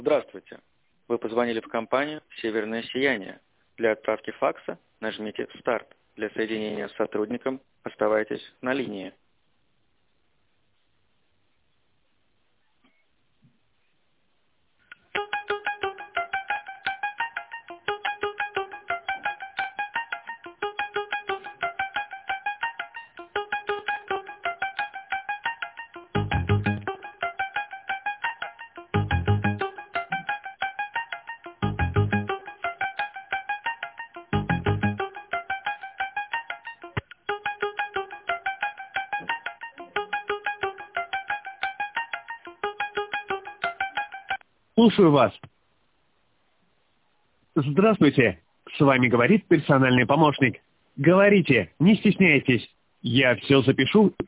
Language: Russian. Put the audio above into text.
Здравствуйте. Вы позвонили в компанию «Северное сияние». Для отправки факса нажмите «Старт». Для соединения с сотрудником оставайтесь на линии. Слушаю вас. Здравствуйте. С вами говорит персональный помощник. Говорите, не стесняйтесь. Я все запишу